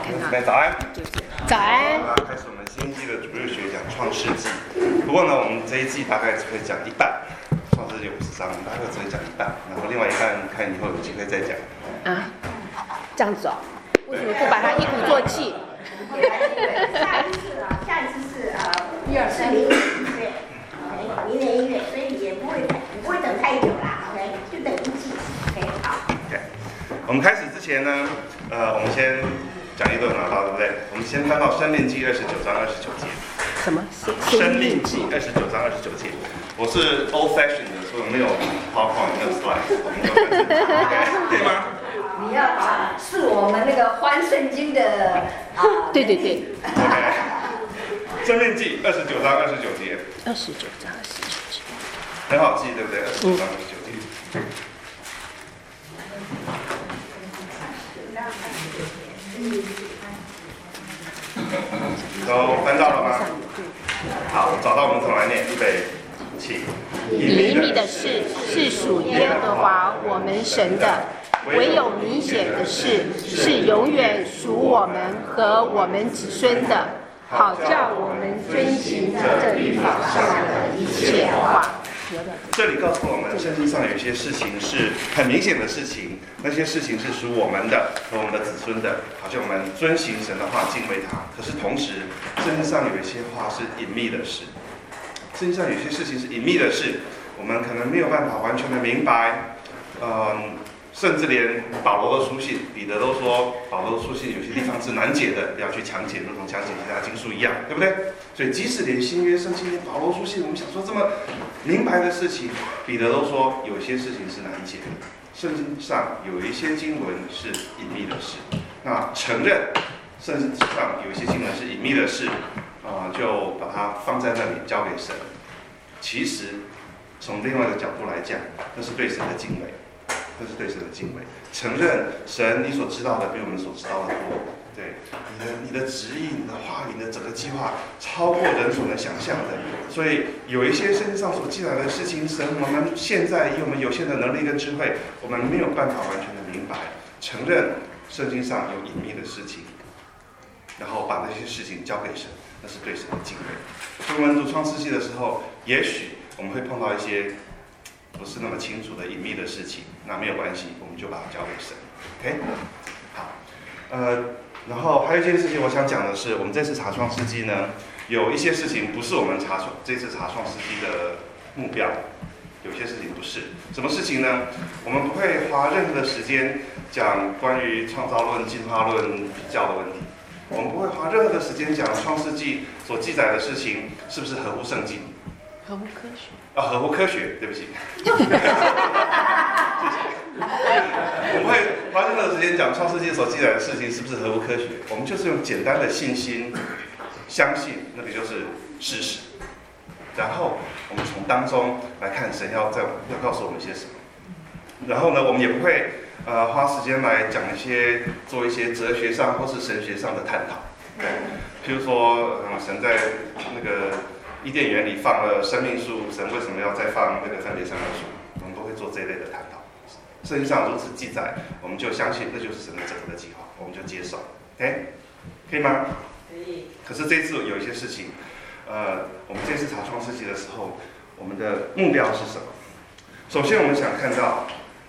早安。 早安。 开始我们新一季的主日学讲创世纪。不过呢，我们这一季大概只会讲一半，创世纪50章，大概只会讲一半，然后另外一半看以后有机会再讲。 啊，这样子哦？为什么不把它一鼓作气？ 下一次是明年1月，OK， 明年1月，所以也不会等太久啦 ，OK， 就等一季 ，OK， 好。 OK， 我们开始之前呢，我们先讲义都有拿到，对不对？我们先翻到《申命记》29章29节。 什么？ 《申命记》29章29节。我是 old fashion 的，所以没有 PowerPoint， 没有 slide， 我们就开始 ，OK， 可以吗？ 你要是我们那个翻圣经的对。 OK， 《申命记》29章29节。 29章29节。 很好记，对不对？29章29节。都翻到了吗？好，找到我们重来念，预备起。 隐秘的事是属耶和华我们神的，唯有明显的事是永远属我们和我们子孙的，好叫我们遵行这律法上的一切话。 这里告诉我们，圣经上有一些事情是很明显的事情，那些事情是属我们的和我们的子孙的，好像我们遵行神的话，敬畏他。可是同时，圣经上有一些话是隐秘的事，圣经上有些事情是隐秘的事，我们可能没有办法完全的明白。甚至连保罗的书信，彼得都说保罗的书信有些地方是难解的，要去强解，如同强解其他经书一样，对不对？所以即使连新约圣经、连保罗书信，我们想说这么明白的事情，彼得都说有些事情是难解的。圣经上有一些经文是隐秘的事，那承认圣经上有一些经文是隐秘的事，就把它放在那里交给神。其实从另外一个角度来讲，那是对神的敬畏。这是对神的敬畏，承认神你所知道的比我们所知道的多，对你的旨意、你的话语、你的整个计划超过人所能想象的，所以有一些圣经上所记载的事情，神我们现在以我们有限的能力跟智慧，我们没有办法完全的明白。承认圣经上有隐秘的事情，然后把那些事情交给神，那是对神的敬畏。所以我们读创世纪的时候，也许我们会碰到一些不是那么清楚的隐秘的事情，那没有关系，我们就把它交给神。OK， 好，然后还有一件事情我想讲的是，我们这次查创世纪呢，有一些事情不是我们这次查创世纪的目标，有些事情不是。什么事情呢？我们不会花任何的时间讲关于创造论、进化论比较的问题，我们不会花任何的时间讲创世纪所记载的事情是不是合乎圣经。 合乎科学合乎科学，对不起。谢谢。我们会花任何时间讲创世纪所记载的事情是不是合乎科学，我们就是用简单的信心相信那个就是事实，然后我们从当中来看神要告诉我们些什么。然后呢，我们也不会花时间来做一些哲学上或是神学上的探讨。对，譬如说神在那个伊甸园里放了生命树，神为什么要再放那个分别善恶树？我们不会做这一类的探讨。圣经上如此记载，我们就相信那就是神的整个的计划，我们就接受。OK， 可以吗？ 可以。 可是这次有一些事情，我们这次查创世纪的时候，我们的目标是什么？首先，我们想看到，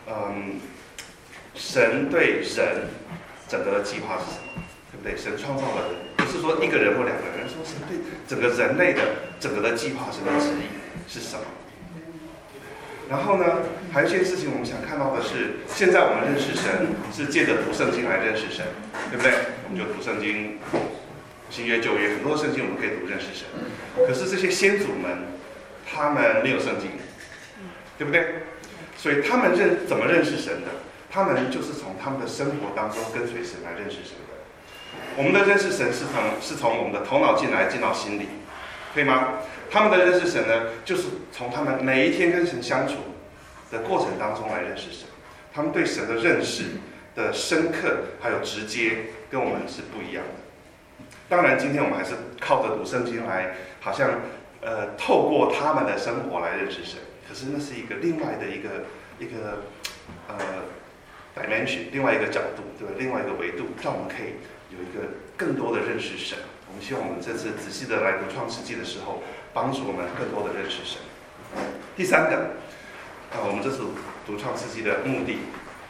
神对人整个的计划是什么？对不对？神创造了人，不是说一个人或两个人，说神对整个人类的整个的计划，神的旨意是什么？然后呢，还有一件事情我们想看到的是，现在我们认识神是借着读圣经来认识神，对不对？我们就读圣经，新约旧约很多圣经我们可以读认识神。可是这些先祖们，他们没有圣经，对不对？所以他们怎么认识神的？他们就是从他们的生活当中跟随神来认识神的。我们的认识神是从我们的头脑进到心里，可以吗？他们的认识神呢，就是从他们每一天跟神相处的过程当中来认识神。他们对神的认识的深刻还有直接，跟我们是不一样的。当然，今天我们还是靠着读圣经来，好像透过他们的生活来认识神。可是那是一个另外的一个 dimension， 另外一个角度，对吧？另外一个维度，让我们可以有一个更多的认识神。我们希望我们这次仔细的来读创世纪的时候，帮助我们更多的认识神。第三个，我们这次读创世纪的目的，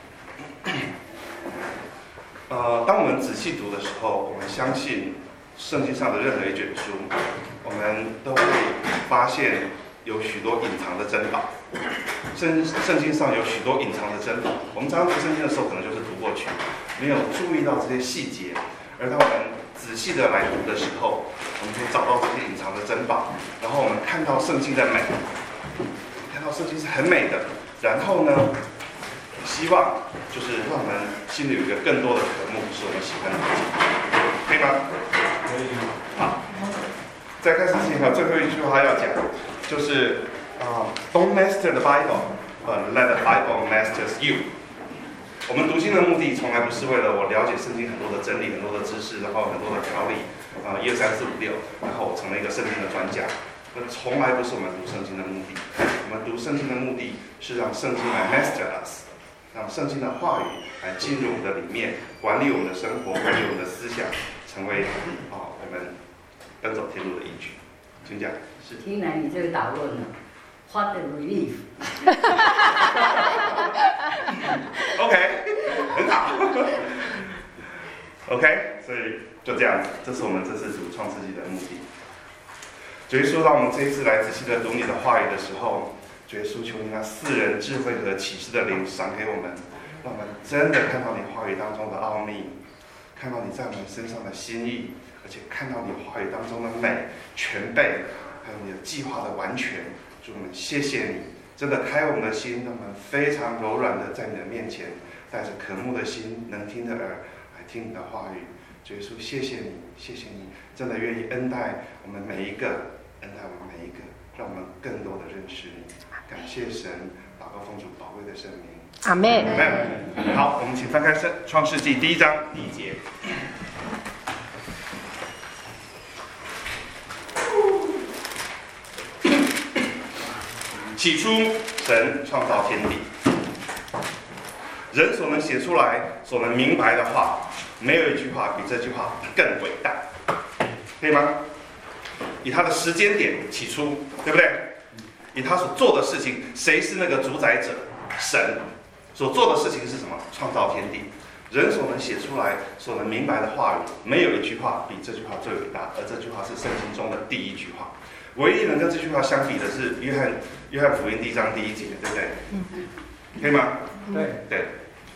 当我们仔细读的时候，我们相信圣经上的任何一卷书，我们都会发现有许多隐藏的珍宝。圣经上有许多隐藏的珍宝，我们常常读圣经的时候，可能就是读过去，没有注意到这些细节。而当我们仔细的来读的时候，我们可以找到这些隐藏的珍宝，然后我们看到圣经的美，看到圣经是很美的。然后呢，希望就是让我们心里有一个更多的渴慕，是我们喜欢的，可以吗？可以。好，在开始之前还有最后一句话要讲，就是Don't master the Bible, but let the Bible masters you。我们读经的目的从来不是为了我了解圣经很多的真理、很多的知识，然后很多的条理，1、2、3、4、5、6，然后我成为一个圣经的专家。那从来不是我们读圣经的目的。我们读圣经的目的是让圣经来 master us， 让圣经的话语来进入我们的里面，管理我们的生活，管理我们的思想，成为我们奔走天路的依据。请讲。是。 听来你这个导论呢？What a relief！ OK， 很好。OK， 所以就这样子，这是我们这次读创世纪的目的。主耶稣，让我们这一次来仔细的读你的话语的时候，主耶稣求你那赐人智慧和启示的灵赏给我们，让我们真的看到你话语当中的奥秘，看到你在我们身上的心意，而且看到你话语当中的美、全备，还有你的计划的完全。主，我们谢谢你，真的开我们的心，让我们非常柔软的在你的面前，带着渴慕的心、能听的耳来听你的话语。主耶稣，谢谢你，谢谢你，真的愿意恩待我们每一个，恩待我们每一个，让我们更多的认识你。感谢神，祷告奉主宝贵的圣名。 阿们。 阿们。好，我们请翻开创世纪1章1节。起初，神创造天地。人所能写出来、所能明白的话，没有一句话比这句话更伟大，可以吗？以他的时间点起初，对不对？以他所做的事情，谁是那个主宰者？神所做的事情是什么？创造天地。人所能写出来、所能明白的话语，没有一句话比这句话最伟大，而这句话是圣经中的第一句话。唯一能跟这句话相比的是约翰福音1章1节，对不对？可以吗？对。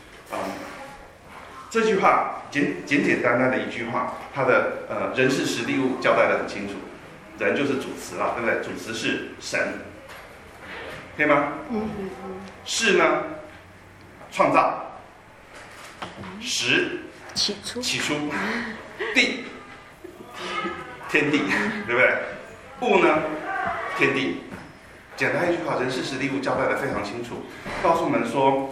这句话简单的一句话，它的人事实地物交代得很清楚。人就是主词啦，对不对？主词是神，可以吗？是呢，创造。时，起初。地，天地，对不对？物呢？天地。简单一句话，人事实地物交代得非常清楚，告诉我们说，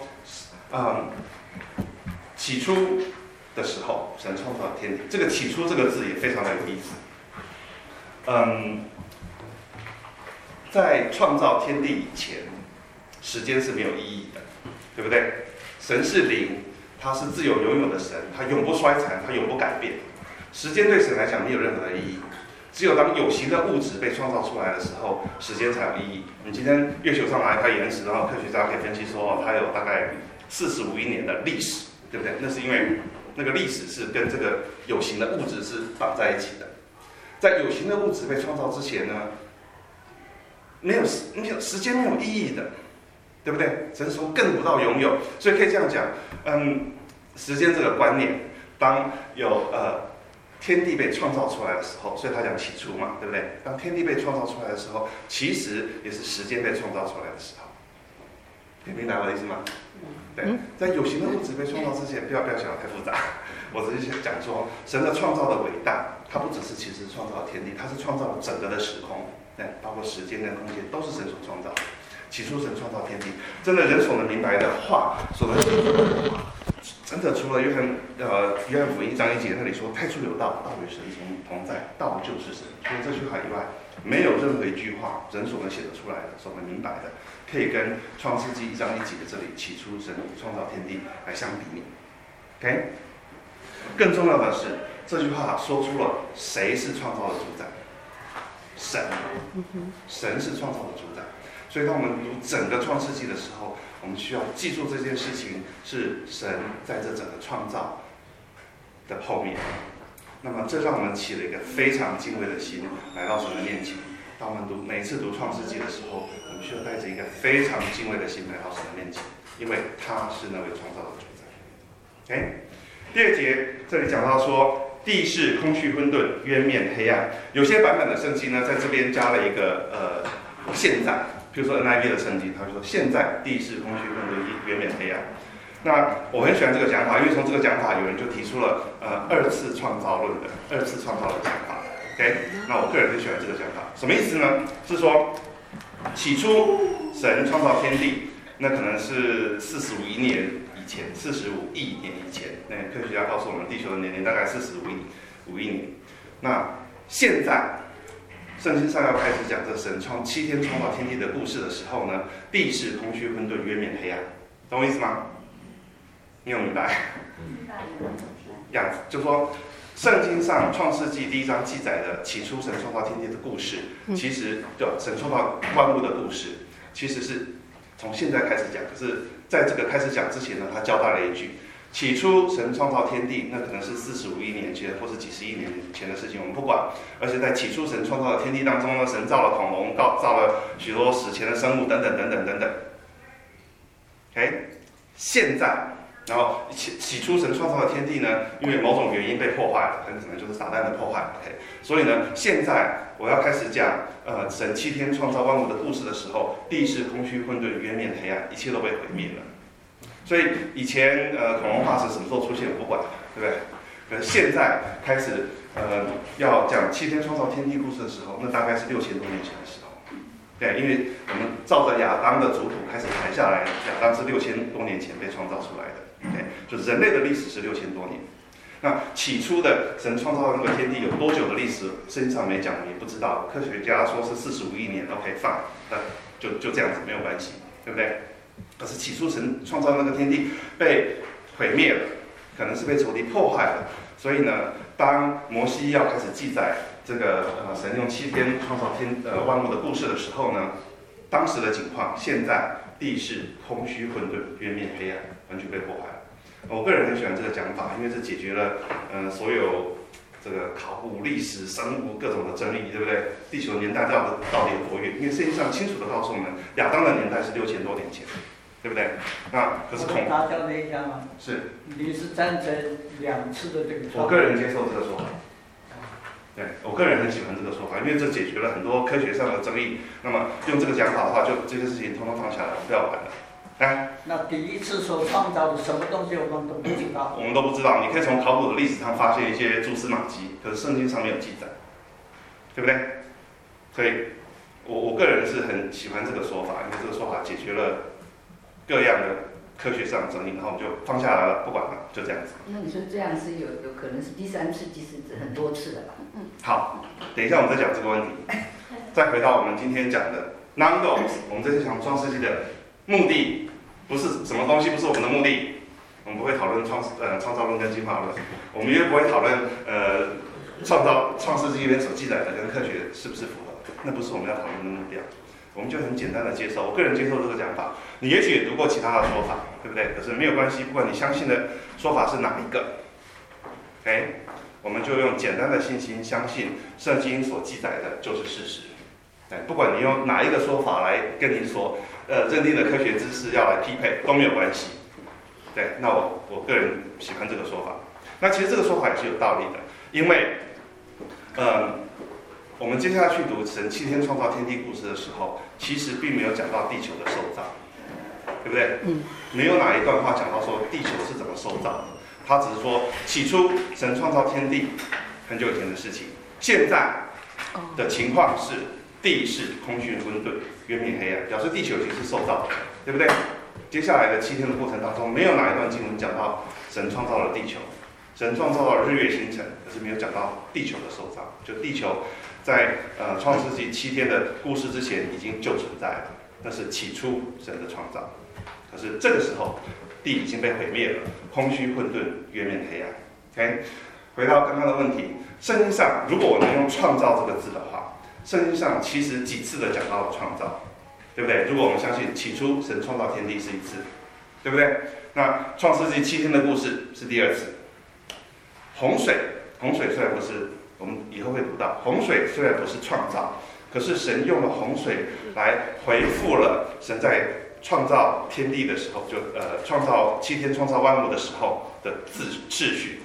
起初的时候，神创造天地。这个起初这个字也非常的有意思。在创造天地以前，时间是没有意义的，对不对？神是灵，他是自由拥有的神，他永不衰残，他永不改变。时间对神来讲没有任何的意义。只有当有形的物质被创造出来的时候，时间才有意义。你今天月球上拿一块岩石，然后科学家可以分析说，它有大概45亿年的历史，对不对？那是因为那个历史是跟这个有形的物质是绑在一起的。在有形的物质被创造之前呢，没有时间没有意义的，对不对？神说更不到拥有，所以可以这样讲，时间这个观念，当有天地被创造出来的时候，所以他讲起初嘛，对不对？当天地被创造出来的时候，其实也是时间被创造出来的时候。你明白我的意思吗？对，在有形的物质被创造之前，不要想得太复杂。我只是讲说，神的创造的伟大，它不只是其实创造了天地，它是创造了整个的时空，对，包括时间跟空间都是神所创造的。起初神创造天地，真的人所能明白的话，所能真的除了约翰福音1章1节那里说太初有道，道与神同在，道就是神，除了这句话以外，没有任何一句话人所能写得出来的，所能明白的，可以跟创世纪1章1节这里起初神创造天地来相比拟。OK， 更重要的是这句话说出了谁是创造的主宰，神，神是创造的主宰。所以当我们读整个创世纪的时候，我们需要记住这件事情是神在这整个创造的后面。那么这让我们起了一个非常敬畏的心来到神的面前。当我们每次读创世纪的时候，我们需要带着一个非常敬畏的心来到神的面前，因为他是那位创造的主宰。OK， 第2节这里讲到说，地是空虚混沌，渊面黑暗。有些版本的圣经呢，在这边加了一个现在。比如说 NIV 的圣经，他说现在地是空虚混沌，渊面黑暗。那我很喜欢这个讲法，因为从这个讲法，有人就提出了二次创造论的讲法。OK， 那我个人很喜欢这个讲法，什么意思呢？是说起初神创造天地，那可能是45亿年以前，45亿年以前。那科学家告诉我们，地球的年龄大概45亿年。那现在圣经上要开始讲这神7天创造天地的故事的时候呢，地是空虚混沌，渊面黑暗，懂我意思吗？你有明白？呀，就说圣经上创世纪1章记载的起初神创造天地的故事，其实就神创造万物的故事，其实是从现在开始讲。可是在这个开始讲之前呢，他交代了一句：起初神创造天地，那可能是45亿年前或是几十亿年前的事情，我们不管。而且在起初神创造的天地当中呢，神造了恐龙，造了许多史前的生物等等等等等等。OK， 现在，然后起初神创造的天地呢，因为某种原因被破坏了，很可能就是撒旦的破坏。OK， 所以呢，现在我要开始讲神7天创造万物的故事的时候，地是空虚混沌，渊面黑暗，一切都被毁灭了。所以以前恐龙化石什么时候出现我不管，对不对？可是现在开始要讲7天创造天地故事的时候，那大概是6000多年前的时候。对，因为我们照着亚当的族谱开始排下来，亚当是6000多年前被创造出来的。对，就是人类的历史是6000多年。那起初的神创造那个天地有多久的历史，圣经上没讲，我们也不知道。科学家说是45亿年 ，OK fine， 那就这样子没有关系，对不对？可是起初神创造那个天地被毁灭了，可能是被仇敌破坏了。所以呢，当摩西要开始记载这个神用7天创造万物的故事的时候呢，当时的情况，现在地是空虚混沌，渊面黑暗，完全被破坏了。我个人很喜欢这个讲法，因为这解决了所有这个考古、历史、生物各种的争议，对不对？地球年代到底有多远？因为圣经上清楚的告诉我们，亚当的年代是6000多年前，对不对？那可是打掉那一家吗？ 是。 你是赞成2次的这个？ 我个人接受这个说法。对，我个人很喜欢这个说法，因为这解决了很多科学上的争议。那么用这个讲法的话，就这些事情通通放下来，不要管了。 那第一次所创造的什么东西我们都不知道。 我们都不知道，你可以从考古的历史上发现一些蛛丝马迹，可是圣经上没有记载，对不对？所以我个人是很喜欢这个说法，因为这个说法解决了各样的科学上的争议，然后我们就放下来了，不管了，就这样子。 那你说这样是有可能是第3次、第4次很多次的吧？ 好，等一下我们再讲这个问题。再回到我们今天讲的 non-goals， 我们这次讲创世纪的目的不是什么东西，不是我们的目的。我们不会讨论创造论跟进化论，我们也不会讨论创世纪里面所记载的跟科学是不是符合，那不是我们要讨论的目标。我们就很简单的接受，我个人接受这个讲法。你也许也读过其他的说法，对不对？可是没有关系，不管你相信的说法是哪一个 ，OK， 我们就用简单的信心相信圣经所记载的就是事实。不管你用哪一个说法来跟你所认定的科学知识要来匹配都没有关系。对，那我个人喜欢这个说法。那其实这个说法也是有道理的，因为我们接下来去读神7天创造天地故事的时候，其实并没有讲到地球的受造，对不对？没有哪一段话讲到说地球是怎么受造的，他只是说起初神创造天地很久以前的事情，现在的情况是地是空虚混沌，渊面黑暗，表示地球已经是受造的，对不对？接下来的7天的过程当中，没有哪一段经文讲到神创造了地球，神创造了日月星辰，可是没有讲到地球的受造。就地球在创世纪7天的故事之前已经就存在了，那是起初神的创造。可是这个时候，地已经被毁灭了，空虚混沌，月面黑暗。OK， 回到刚刚的问题，圣经上如果我能用创造这个字的话，圣经上其实几次的讲到了创造，对不对？如果我们相信起初神创造天地是一次，对不对？那创世纪7天的故事是第2次。洪水虽然不是，我们以后会读到，洪水虽然不是创造，可是神用了洪水来回复了神在创造天地的时候，就创造7天创造万物的时候的秩序。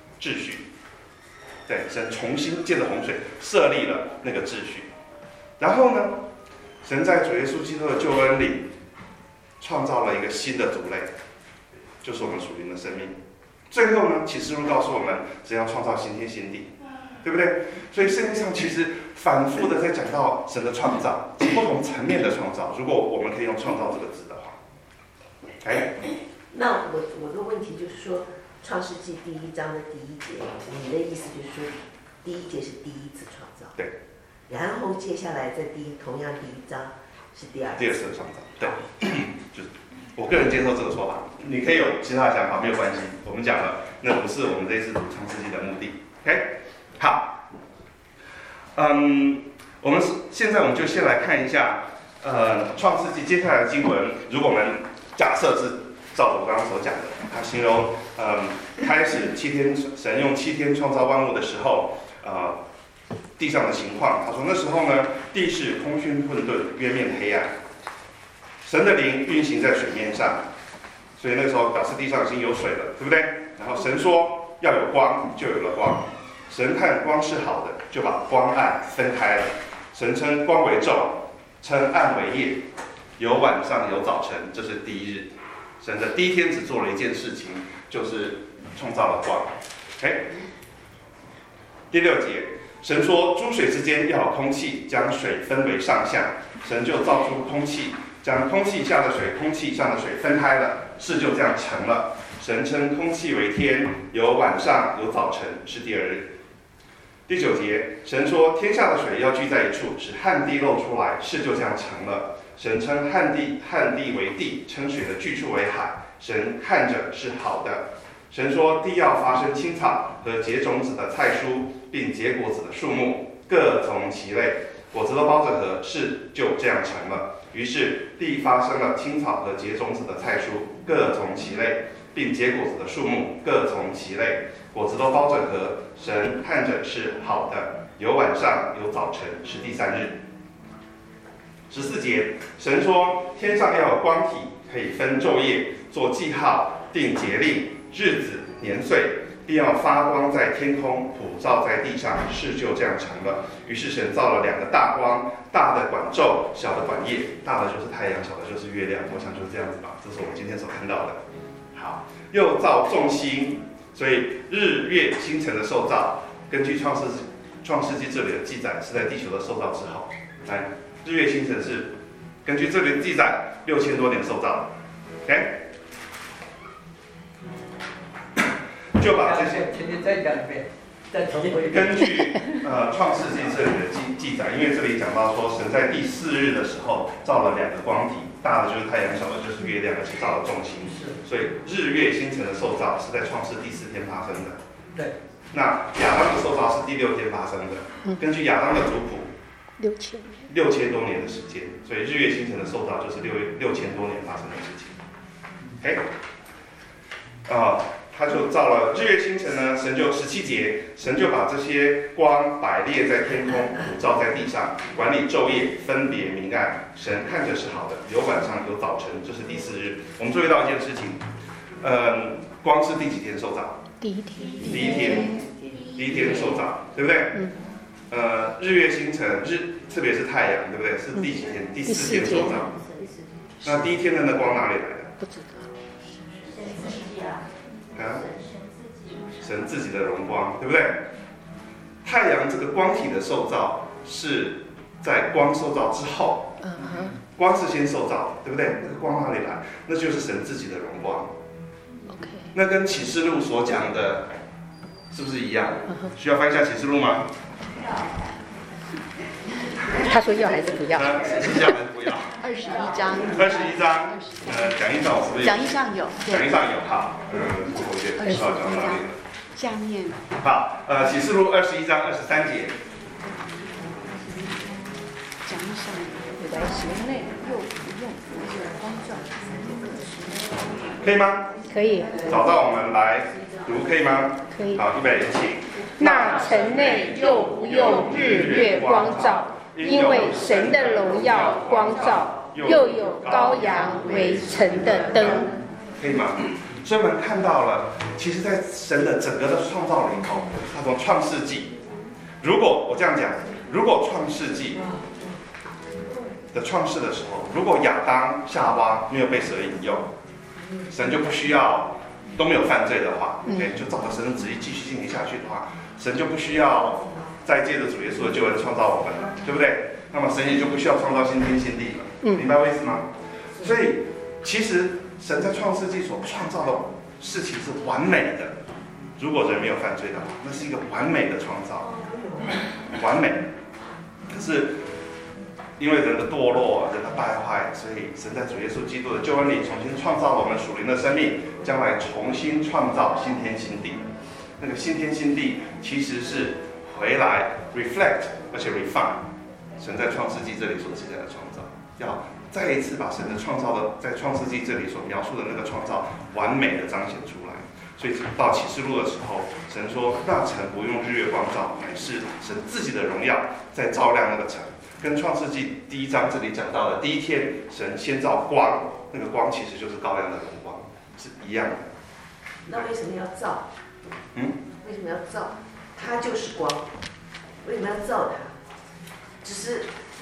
对，神重新借着洪水设立了那个秩序。然后呢，神在主耶稣基督的救恩里创造了一个新的族类，就是我们属灵的生命。最后呢，启示录告诉我们，只要创造新天新地，对不对？所以圣经上其实反复的在讲到神的创造，不同层面的创造。如果我们可以用创造这个字的话， 那我的问题就是说，创世纪第1章的第1节，你的意思就是说，第1节是第一次创造， 对。 然后接下来在同样第1章是第二次的创造，对。就是我个人接受这个说法，你可以有其他的想法，没有关系。我们讲了，那不是我们这一次读创世纪的目的。OK， 好，现在我们就先来看一下，创世纪接下来的经文。如果我们假设是照着我刚刚所讲的，他形容，开始7天，神用7天创造万物的时候，地上的情况。他说那时候呢，地是空虚混沌，月面黑暗。神的灵运行在水面上，所以那个时候表示地上已经有水了，对不对？然后神说要有光，就有了光。神看光是好的，就把光暗分开了。神称光为昼，称暗为夜，有晚上有早晨，这是第1日。神的第1天只做了一件事情，就是创造了光。OK， 第6节，神说诸水之间要有空气，将水分为上下。神就造出空气，将空气下的水、空气上的水分开了，事就这样成了。神称空气为天，有晚上有早晨，是第2日。第9节，神说天下的水要聚在一处，使旱地露出来，事就这样成了。神称旱地为地，称水的去处为海。神看着是好的。神说地要发生青草和结种子的菜蔬，并结果子的树木，各从其类，果子都包着核，事就这样成了。于是地发生了青草和结种子的菜蔬，各从其类，并结果子的树木，各从其类，果子都包着核。神看着是好的，有晚上有早晨，是第3日。14节，神说天上要有光体，可以分昼夜，做记号，定节令、日子、年岁，必要发光在天空，普照在地上，事就这样成了。于是神造了2个大光，大的管昼，小的管夜。大的就是太阳，小的就是月亮。我想就是这样子吧，这是我们今天所看到的。好，又造众星，所以日月星辰的受造，根据创世纪这里的记载，是在地球的受造之后。来，日月星辰是根据这里的记载6000多年受造的。OK。就把这些， 请你再讲一遍，再重复一遍。 根据创世纪这里的记载，因为这里讲到说，神在第4日的时候造了2个光体，大的就是太阳，小的就是月亮，而且造了众星。所以日月星辰的受造是在创世第4天发生的。 对。 那亚当的受造是第6天发生的。根据亚当的族谱，6000多年的时间，所以日月星辰的受造就是6000多年发生的事情。OK， 他就造了日月星辰呢，神就17节，神就把这些光摆列在天空，普照在地上，管理昼夜，分别明暗。神看着是好的，有晚上有早晨，这是第4日。我们注意到一件事情，光是第几天受造？第一天受造，对不对？日月星辰，特别是太阳，对不对？是第几天？第4天受造。那第1天的那光哪里来的？ 不知道。 神自己的荣光，对不对？太阳这个光体的受造是在光受造之后，光是先受造，对不对？那个光哪里来？那就是神自己的荣光。 OK。 那跟启示录所讲的是不是一样？需要翻一下启示录吗？ 他说要还是不要？ 是要还是不要 21章。 21章，讲义上是不是？ 讲义上有。 讲义上有哈，我觉得少讲哪里了？ 下面。 好，启示录21章23节。 讲义上有在行内又不用光照。 可以吗？ 可以。 找到我们来读可以吗？ 可以。 好，预备，请。 那城内又不用日月光照，因为神的荣耀光照，又有羔羊为城的灯。 可以吗？所以我们看到了，其实在神的整个的创造里头，他从创世纪，如果我这样讲，如果创世纪的创世的时候，如果亚当夏娃没有被蛇引诱，神就不需要都没有犯罪的话，就照着神的旨意继续进行下去的话，神就不需要再借着主耶稣的救恩创造我们了，对不对？那么神也就不需要创造新天新地了，明白我意思吗？所以其实神在创世纪所创造的事情是完美的，如果人没有犯罪的话，那是一个完美的创造，完美。可是因为人的堕落，人的败坏，所以神在主耶稣基督的救恩里重新创造了我们属灵的生命，将来重新创造新天新地。那个新天新地其实是回来 reflect 而且 refine 神在创世纪这里所记载的创造，要再一次把神的创造的在创世纪这里所描述的那个创造完美的彰显出来。所以到启示录的时候，神说那城不用日月光照，乃是神自己的荣耀在照亮那个城。跟创世纪1章这里讲到的第一天，神先造光，那个光其实就是羔羊的荣光，是一样的。 那为什么要造？为什么要造？它就是光，为什么要造它？只是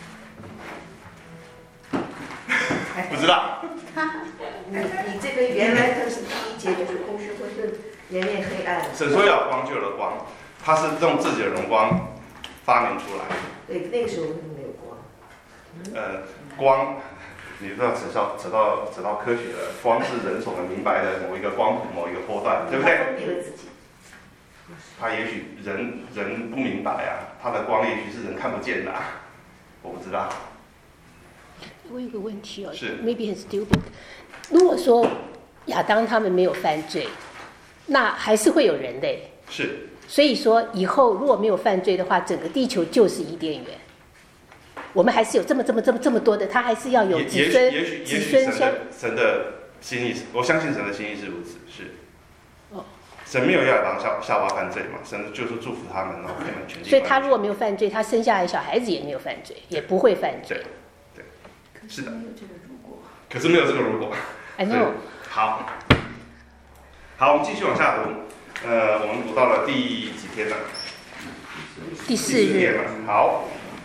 不知道。 你这个原来它是第一节，就是空虚混沌，连绵黑暗。 神说要有光就有了光，他是用自己的荣光发明出来。 对，那个时候没有光。 光，你都要扯到科学了。光是人所能明白的某一个光谱、某一个波段，对不对？ 封闭了自己。 他也许人不明白啊，他的光也许是人看不见的我不知道。 我有个问题哦， 是 maybe 很 stupid。如果说亚当他们没有犯罪，那还是会有人类。 是。 所以说以后如果没有犯罪的话，整个地球就是伊甸园。我们还是有这么多的，他还是要有子孙。 也许神的心意，我相信神的心意是如此，是。神没有要亚当夏娃犯罪嘛？神就是祝福他们，然后他们全地。 所以他如果没有犯罪，他生下来小孩子也没有犯罪，也不会犯罪。 对，是的。可是没有这个如果。 I know。 好，我们继续往下读。我们读到了第几天了？ 第4日。 好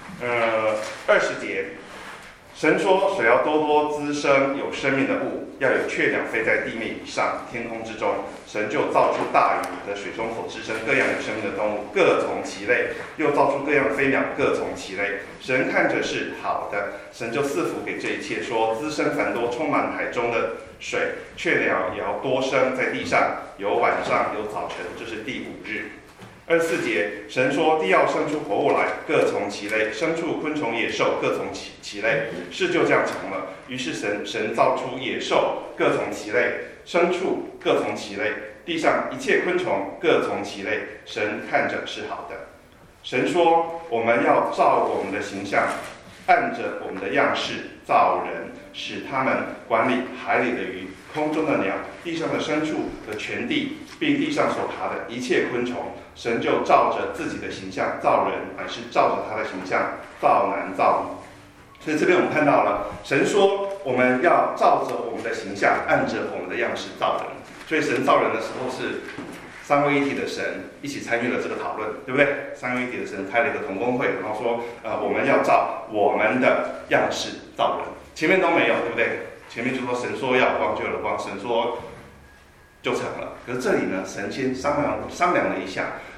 ，20节。神说：水要多多滋生有生命的物，要有雀鸟飞在地面以上、天空之中。神就造出大鱼和水中所滋生各样有生命的动物，各从其类；又造出各样的飞鸟，各从其类。神看着是好的，神就赐福给这一切，说：滋生繁多，充满海中的水；雀鸟也要多生在地上，有晚上，有早晨，这是第5日。24节，神说：地要生出活物来，各从其类，牲畜、昆虫、野兽各从其类。事就这样成了。于是神造出野兽，各从其类；牲畜各从其类；地上一切昆虫各从其类。神看着是好的。神说：我们要照我们的形象，按着我们的样式造人，使他们管理海里的鱼、空中的鸟、地上的牲畜和全地，并地上所爬的一切昆虫。神就照着自己的形象造人，乃是照着他的形象造男造女。所以这边我们看到了，神说我们要照着我们的形象，按着我们的样式造人。所以神造人的时候是三位一体的神一起参与了这个讨论，对不对？三位一体的神开了一个同工会，然后说我们要照我们的样式造人。前面都没有，对不对？前面就说神说要光就有了光，神说就成了。可是这里呢，神先商量了一下，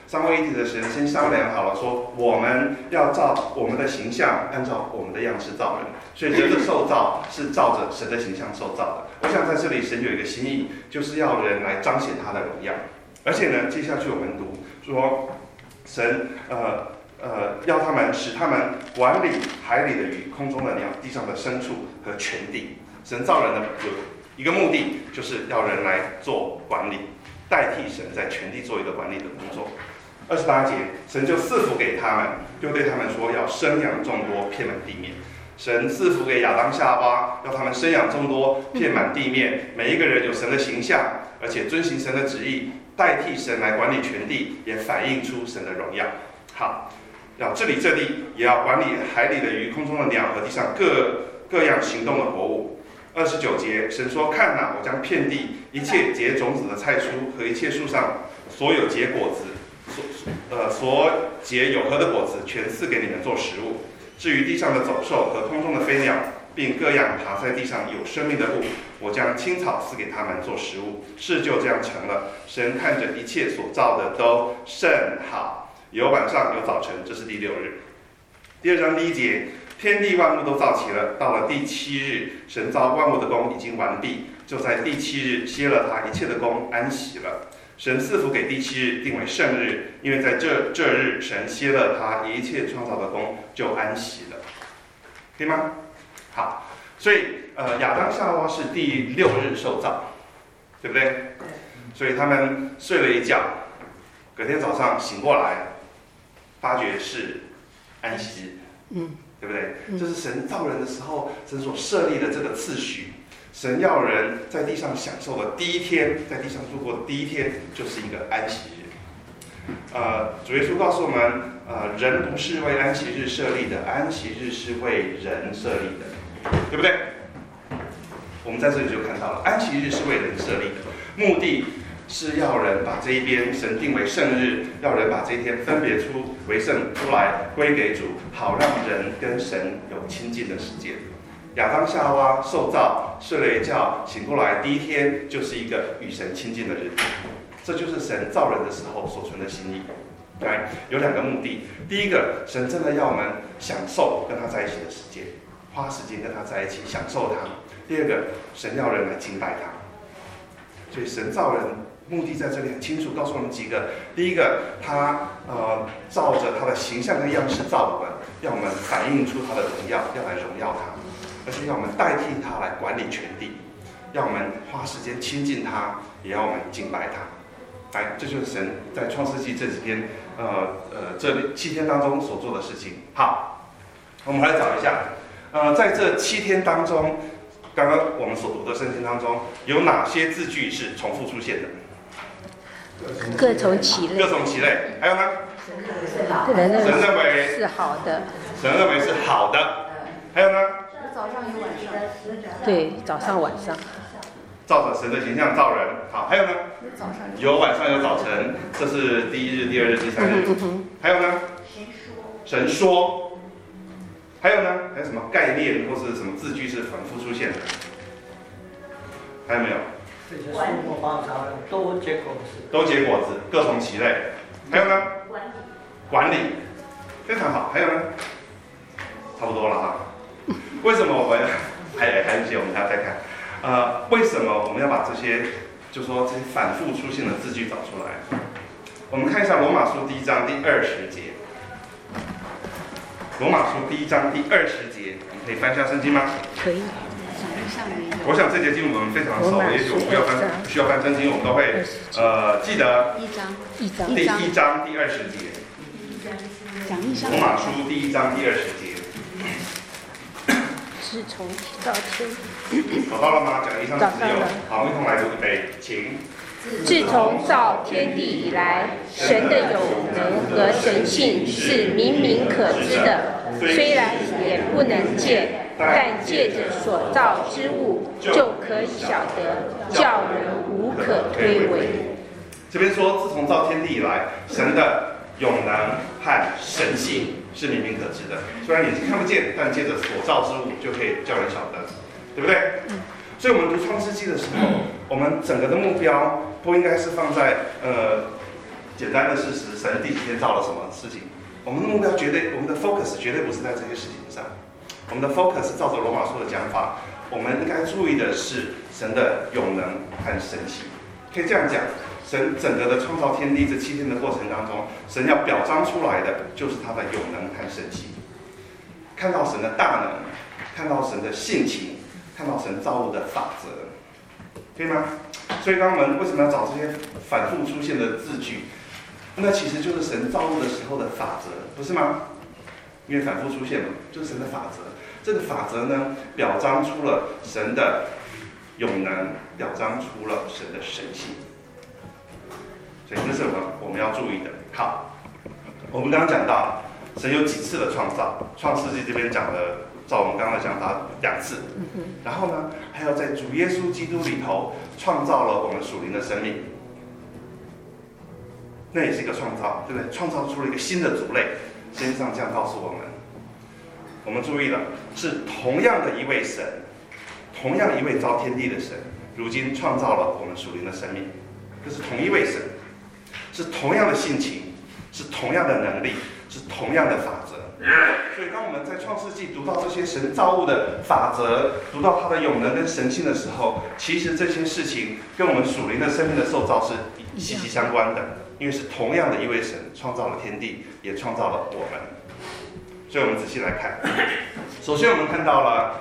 三位一体的神先商量好了，说我们要照我们的形象，按照我们的样式造人。所以人的受造是照着神的形象受造的。我想在这里神有一个心意，就是要人来彰显他的荣耀。而且呢，接下去我们读说，神要他们使他们管理海里的鱼、空中的鸟、地上的牲畜和全地。神造人呢有一个目的，就是要人来做管理，代替神在全地做一个管理的工作。28节，神就赐福给他们，就对他们说要生养众多，遍满地面。神赐福给亚当夏娃，要他们生养众多，遍满地面。每一个人有神的形象，而且遵行神的旨意，代替神来管理全地，也反映出神的荣耀。好，要治理这地，也要管理海里的鱼、空中的鸟和地上各样行动的活物。29节，神说：“看哪，我将遍地一切结种子的菜蔬和一切树上所有结果子、所结有核的果子，全赐给你们做食物。至于地上的走兽和空中的飞鸟，并各样爬在地上有生命的物，我将青草赐给他们做食物。事就这样成了。神看着一切所造的都甚好，有晚上有早晨，这是第6日。”第2章第1节，天地万物都造齐了。到了第7日，神造万物的工已经完毕，就在第7日歇了他一切的工，安息了。神赐福给第7日，定为圣日，因为在这日，神歇了他一切创造的工，就安息了。可以吗？好，所以亚当夏娃是第6日受造，对不对？所以他们睡了一觉，隔天早上醒过来，发觉是安息日，对不对？这是神造人的时候，神所设立的这个次序。神要人在地上享受的第一天，在地上度过的第一天，就是一个安息日。主耶稣告诉我们，人不是为安息日设立的，安息日是为人设立的，对不对？我们在这里就看到了，安息日是为人设立的，目的是要人把这一边神定为圣日，要人把这一天分别出为圣出来，归给主，好让人跟神有亲近的时间。亚当夏娃受造，睡了一觉，醒过来，第一天就是一个与神亲近的日子。这就是神造人的时候所存的心意。有2个目的。第一个，神真的要我们享受跟他在一起的时间，花时间跟他在一起，享受他。第2个，神要人来敬拜他。所以神造人目的在这里很清楚，告诉我们几个。第一个，他照着他的形象跟样式造我们，要我们反映出他的荣耀，要来荣耀他。而且要我们代替他来管理全地，要我们花时间亲近他，也要我们敬拜他。这就是神在创世纪这几天，这7天当中所做的事情。好，我们来找一下，在这7天当中，刚刚我们所读的圣经当中，有哪些字句是重复出现的？ 各从其类。 各从其类。还有呢？ 神认为是好的。 神认为是好的。还有呢？ 早上有晚上。 对，早上晚上。 照着神的形象造人。好，还有呢？有晚上有早晨，这是第1日、第2日、第3日。还有呢？神说。还有呢？还有什么概念或是什么字句是反复出现的？还有没有？ 这些树木花草都结果子， 都结果子，各从其类。还有呢？管理，非常好。还有呢？差不多了哈。为什么我们还有一些我们还要再看？为什么我们要把这些，就说这些反复出现的字句找出来？我们看一下罗马书第1章第20节。罗马书第1章第20节，你可以翻一下圣经吗？ 可以。 我想这节经我们非常熟，也许我们不需要翻圣经，我们都会记得。第1章第20节。罗马书第1章第20节。 自从到天， 找到了吗？讲义上的自由。好，我们一同来读，预备，请。 自从造天地以来，神的有能和神性是明明可知的，虽然也不能见，但借着所造之物就可以晓得，叫人无可推诿。 这边说，自从造天地以来，神的有能和神性是明明可知的，虽然眼睛看不见，但借着所造之物就可以叫人晓得，对不对？所以我们读创世纪的时候，我们整个的目标不应该是放在简单的事实，神第几天造了什么事情？我们的目标我们的 focus 绝对不是在这些事情上。我们的 focus 照着罗马书的讲法，我们应该注意的是神的永能和神奇。可以这样讲，神整个的创造天地这7天的过程当中，神要表彰出来的就是他的永能和神奇。看到神的大能，看到神的性情，看到神造物的法则，可以吗？所以刚刚我们为什么要找这些反复出现的字句？那其实就是神造物的时候的法则，不是吗？因为反复出现嘛，就是神的法则。这个法则呢，表彰出了神的永能，表彰出了神的神性。所以这是我们要注意的。好，我们刚刚讲到神有几次的创造，创世纪这边讲的，照我们刚刚讲到2次。然后呢，还有在主耶稣基督里头创造了我们属灵的生命。那也是一个创造，对不对？创造出了一个新的族类。先上这样告诉我们注意了，是同样的一位神，同样一位造天地的神，如今创造了我们属灵的生命。这是同一位神，是同样的性情，是同样的能力，是同样的法则。所以当我们在创世纪读到这些神造物的法则，读到他的永能跟神性的时候，其实这些事情跟我们属灵的生命的受造是息息相关的。因为是同样的一位神创造了天地，也创造了我们。所以我们仔细来看，首先我们看到了，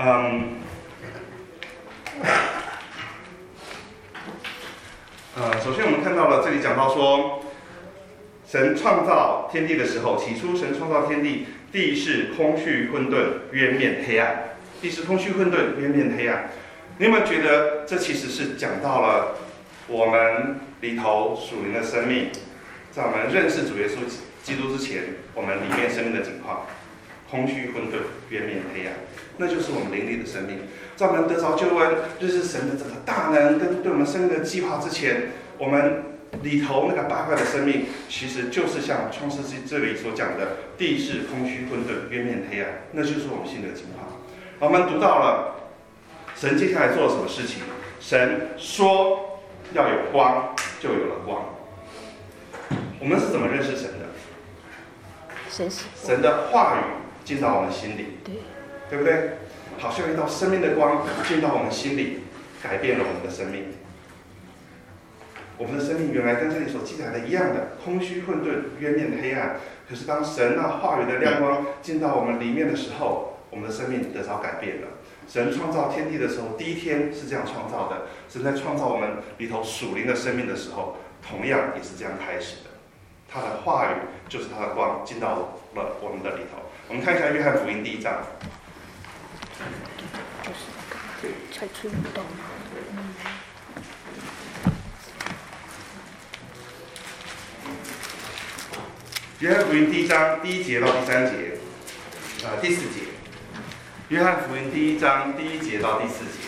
首先我们看到了这里讲到说，神创造天地的时候，起初神创造天地，地是空虚混沌，渊面黑暗。地是空虚混沌，渊面黑暗。你有没有觉得这其实是讲到了我们里头属灵的生命，在我们认识主耶稣基督之前，我们里面生命的景况，空虚混沌，渊面黑暗，那就是我们灵里的生命。在我们得着救恩，认识神的整个大能跟对我们生命的计划之前，我们里头那个八块的生命，其实就是像创世纪这里所讲的，地是空虚混沌，渊面黑暗，那就是我们心里的景况。我们读到了神接下来做了什么事情？神说要有光，就有了光。我们是怎么认识神的？神的话语进到我们心里，对不对？好像一道生命的光进到我们心里，改变了我们的生命。我们的生命原来跟这里所记载的一样的，空虚混沌，渊面黑暗。可是当神那话语的亮光进到我们里面的时候，我们的生命得着改变了。神创造天地的时候，第一天是这样创造的。神在创造我们里头属灵的生命的时候，同样也是这样开始的。他的话语就是他的光进到了我们的里头。我们看一下约翰福音第1章。 才吹不动。 约翰福音第1章第1节到第3节，第4节。约翰福音第1章第1节到第4节，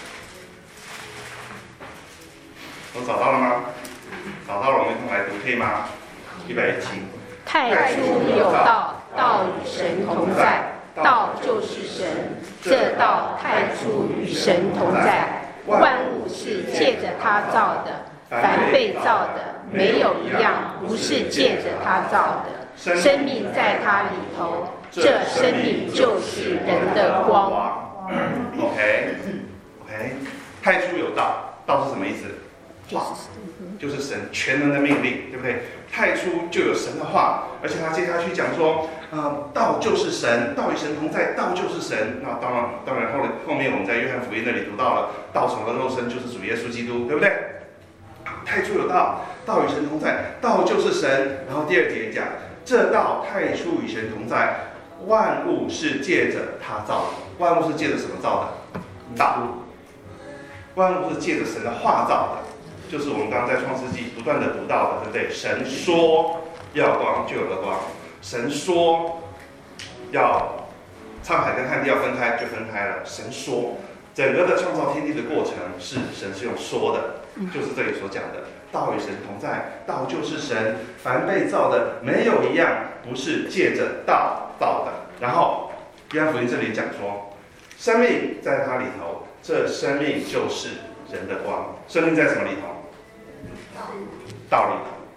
都找到了吗？找到了，我们一同来读，可以吗？预备起。 太初有道，道与神同在，道就是神。这道太初与神同在，万物是借着他造的，凡被造的，没有一样不是借着他造的。生命在他里头，这生命就是人的光。 OK， 太初有道，道是什么意思？话，就是神全能的命令，对不对？太初就有神的话，而且他接下去讲说，道就是神，道与神同在，道就是神。那当然后面我们在约翰福音那里读到了，道成了肉身，就是主耶稣基督，对不对？太初有道，道与神同在，道就是神。然后第2节讲，这道太初与神同在，万物是借着他造的。万物是借着什么造的？道。万物是借着神的话造的。就是我们刚刚在创世纪不断的读到的，对不对？神说要有光，就有了光；神说要沧海跟旱地要分开，就分开了。神说，整个的创造天地的过程是神是用说的，就是这里所讲的，道与神同在，道就是神，凡被造的没有一样不是借着道造的。然后约翰福音这里讲说，生命在他里头，这生命就是人的光。生命在什么里头？道里头。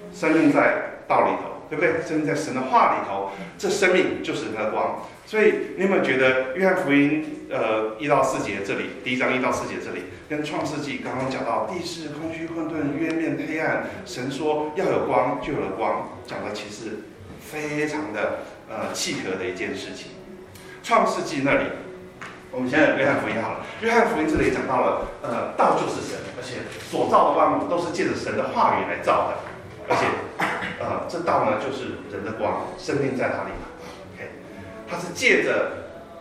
生命在道里头，对不对？生命在神的话里头，这生命就是神的光。所以你有没有觉得约翰福音1到4节这里，第1章1到4节这里，跟创世纪刚刚讲到地势空虚混沌，渊面黑暗，神说要有光就有了光，讲的其实非常的契合的一件事情。创世纪那里，我们现在约翰福音好了，约翰福音这里讲到了道就是神，而且所造的万物都是借着神的话语来造的，而且这道呢就是人的光，生命在哪里？OK， 它是借着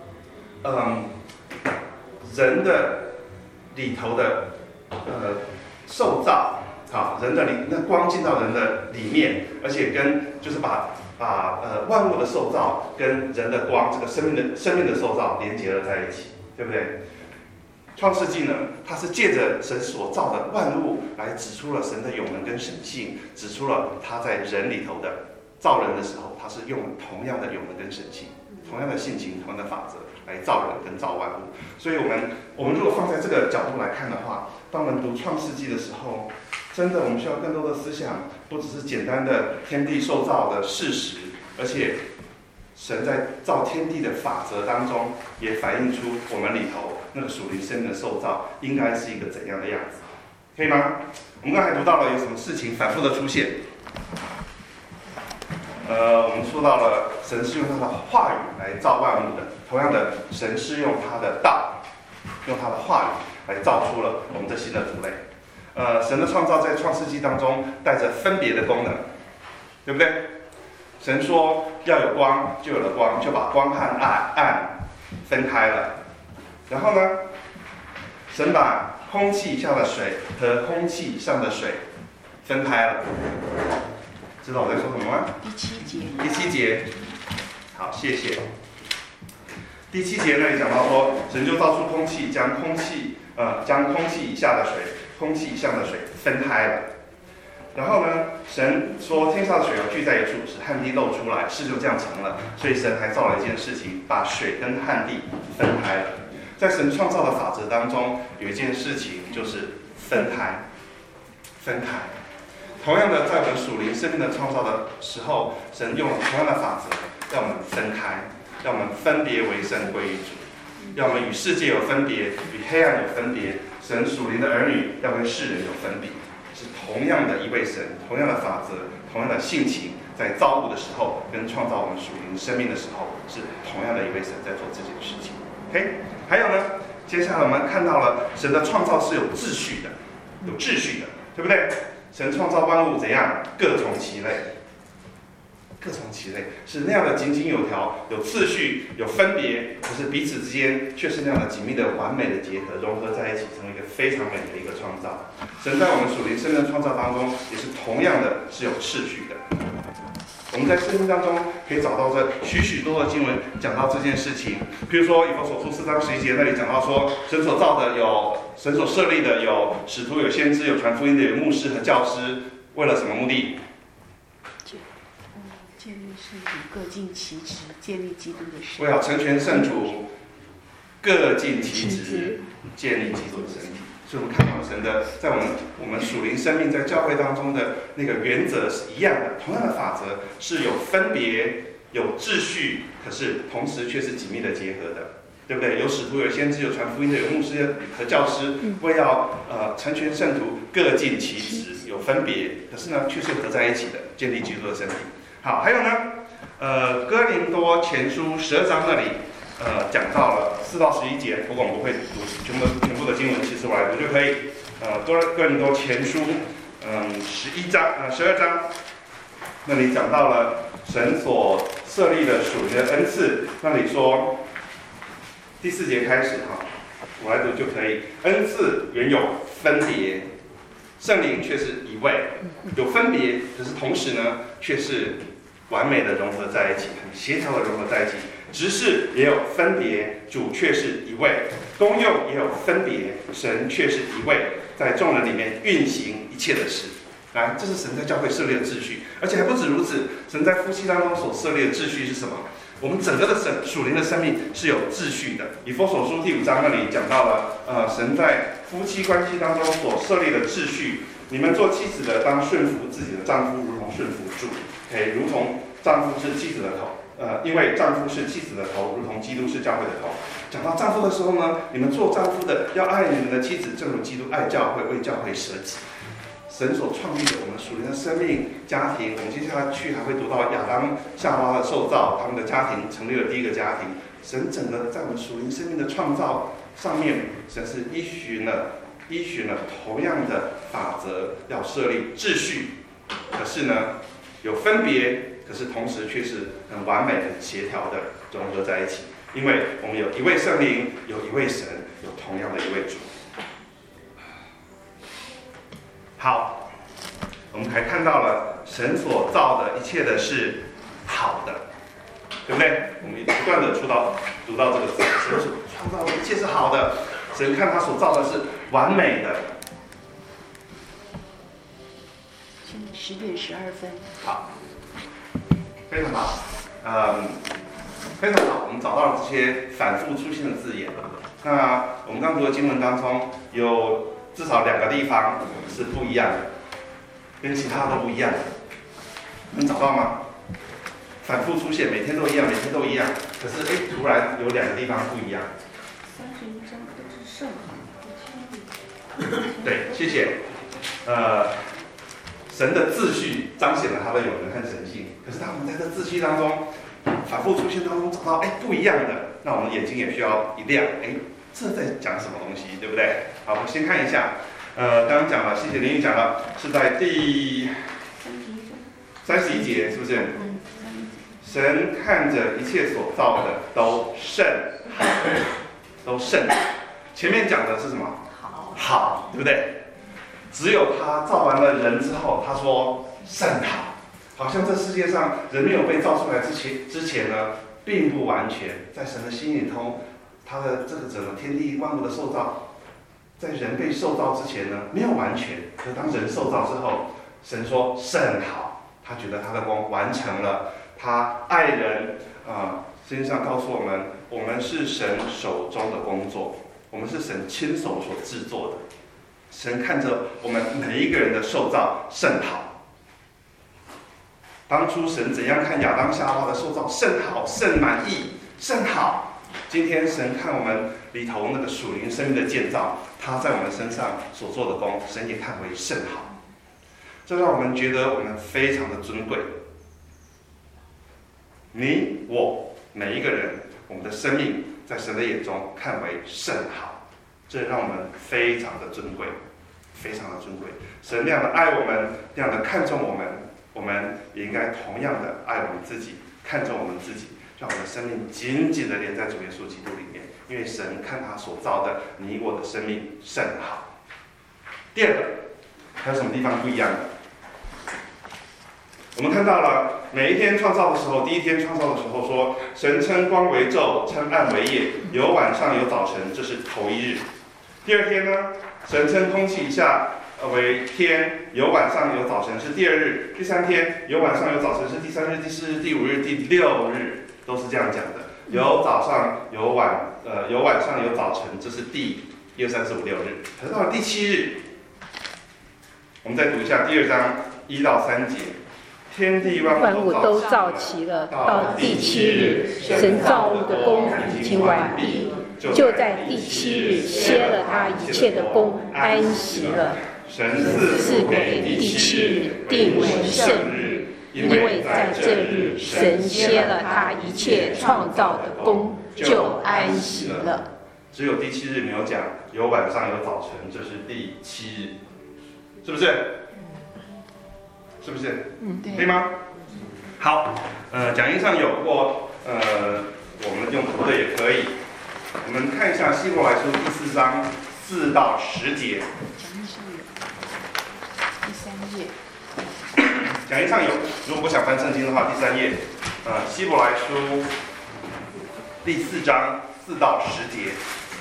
人的里头的受造，好，人的那光进到人的里面，而且跟就是把万物的受造跟人的光这个生命的受造连接了在一起，对不对？创世纪呢，它是借着神所造的万物来指出了神的永能跟神性，指出了他在人里头的造人的时候，他是用同样的永能跟神性，同样的性情，同样的法则来造人跟造万物。所以我们如果放在这个角度来看的话，当我们读创世纪的时候，真的我们需要更多的思想，不只是简单的天地受造的事实，而且神在造天地的法则当中，也反映出我们里头那个属灵生命的受造应该是一个怎样的样子，可以吗？我们刚才读到了有什么事情反复的出现。我们说到了神是用他的话语来造万物的，同样的，神是用他的道，用他的话语来造出了我们这新的族类。神的创造在创世纪当中带着分别的功能，对不对？神说要有光，就有了光，就把光和暗分开了。然后呢，神把空气下的水和空气上的水分开了。知道我在说什么吗？第七节。好，谢谢。第7节那里讲到说，神就造出空气，将空气以下的水、空气以上的水分开了。然后呢，神说天上的水要聚在一处，使旱地露出来，事就这样成了。所以神还造了一件事情，把水跟旱地分开了。在神创造的法则当中，有一件事情就是分开。同样的，在我们属灵生命的创造的时候，神用了同样的法则，让我们分开，让我们分别为圣归于主，让我们与世界有分别，与黑暗有分别。神属灵的儿女要跟世人有分别，是同样的一位神，同样的法则，同样的性情，在造物的时候跟创造我们属灵生命的时候，是同样的一位神在做这件事情。OK， 还有呢，接下来我们看到了神的创造是有秩序的，对不对？神创造万物怎样？各从其类，是那样的井井有条，有次序，有分别，可是彼此之间却是那样的紧密的、完美的结合，融合在一起，成为一个非常美的一个创造。神在我们属灵生命的创造当中，也是同样的是有次序的。我们在圣经当中可以找到这许许多多的经文讲到这件事情，譬如说以弗所书4章11节那里讲到说，神所造的有，神所设立的有使徒、有先知、有传福音的、有牧师和教师，为了什么目的？ 建立圣徒，各尽其职，建立基督的身体。 为了成全圣徒，各尽其职，建立基督的身体。所以我们看到神的在我们属灵生命在教会当中的那个原则是一样的，同样的法则是有分别、有秩序，可是同时却是紧密的结合的，对不对？有使徒、有先知、有传福音的、有牧师和教师，为要成全圣徒，各尽其职，有分别，可是呢却是合在一起的，建立基督的身体。好，还有呢，哥林多前书12章那里。讲到了4到11节，不过我们不会读全部的经文，其实我来读就可以。哥林多前书12章，那里讲到了神所设立的属灵的恩赐，那里说第4节开始哈，我来读就可以。恩赐原有分别，圣灵却是一位，有分别，可是同时呢，却是完美的融合在一起，很协调的融合在一起。执事也有分别，主却是一位；功用也有分别，神却是一位，在众人里面运行一切的事。来，这是神在教会设立的秩序，而且还不止如此，神在夫妻当中所设立的秩序是什么？我们整个的属灵的生命是有秩序的。以弗所书第5章那里讲到了，神在夫妻关系当中所设立的秩序。你们做妻子的，当顺服自己的丈夫，如同同顺服主。OK， 如同丈夫是妻子的头。因为丈夫是妻子的头，如同基督是教会的头。讲到丈夫的时候呢，你们做丈夫的要爱你们的妻子，正如基督爱教会，为教会舍己。神所创立的我们属灵的生命、家庭，我们接下去还会读到亚当、夏娃的受造，他们的家庭成立了第一个家庭。神整个在我们属灵生命的创造上面，神是依循了同样的法则，要设立秩序。可是呢，有分别。可是同时却是很完美、很协调的融合在一起，因为我们有一位圣灵，有一位神，有同样的一位主。好，我们还看到了神所造的一切的是好的，对不对？我们不断的读到这个字，神所创造的一切是好的，神看他所造的是完美的。 现在10点12分。 好。非常好，非常好，我们找到了这些反复出现的字眼。那我们刚读的经文当中，有至少2个地方是不一样的，跟其他都不一样。能找到吗？反复出现，每天都一样，每天都一样。可是突然有2个地方不一样。 31章都是圣好。 对，谢谢。神的秩序彰显了他的有能和神性，可是当我们在这秩序当中反复出现当中找到不一样的，那我们眼睛也需要一亮，这在讲什么东西，对不对？好，我们先看一下，刚刚讲了，谢謝林玉讲了，是在第31节，是不是？神看着一切所造的都甚好，都甚好。前面讲的是什么？好，对不对？只有他造完了人之后，他说甚好，好像这世界上人没有被造出来之前呢，并不完全。在神的心里头，他的这个整个天地万物的受造，在人被受造之前呢，没有完全。可当人受造之后，神说甚好，他觉得他的工完成了，他爱人圣经上告诉我们，我们是神手中的工作，我们是神亲手所制作的。神看着我们每一个人的受造甚好。当初神怎样看亚当夏娃的受造甚好、甚满意、甚好，今天神看我们里头那个属灵生命的建造，他在我们身上所做的工，神也看为甚好。这让我们觉得我们非常的尊贵。你我每一个人，我们的生命在神的眼中看为甚好。这让我们非常的尊贵，非常的尊贵。神那样的爱我们，那样的看重我们，我们也应该同样的爱我们自己，看重我们自己，让我们的生命紧紧的连在主耶稣基督里面。因为神看他所造的你我的生命甚好。第二个，还有什么地方不一样的？我们看到了每一天创造的时候，第一天创造的时候说，神称光为昼，称暗为夜，有晚上有早晨，这是头一日。第二天呢，神称空气以下为天，有晚上有早晨，是第2日。第3天有晚上有早晨，是第3日、第4日、第5日、第6日，都是这样讲的。有早上有晚上有早晨，这是第1、2、3、4、5、6日。可是到了第7日，我们再读一下第2章1到3节。天地万物都造齐了，到第7日，神造物的工已经完毕，就在第7日歇了他一切的工，安息了。神赐给第7日定为圣日，因为在这日神歇了他一切创造的工，就安息了。只有第7日没有讲有晚上有早晨，这是第7日，是不是？是不是？对，可以吗？好，讲义上有过，我们用读的也可以。我们看一下希伯来书第4章4到10节。 讲义上有，第3页。 讲义上有，如果不想翻圣经的话，第3页。希伯来书第4章4到10节。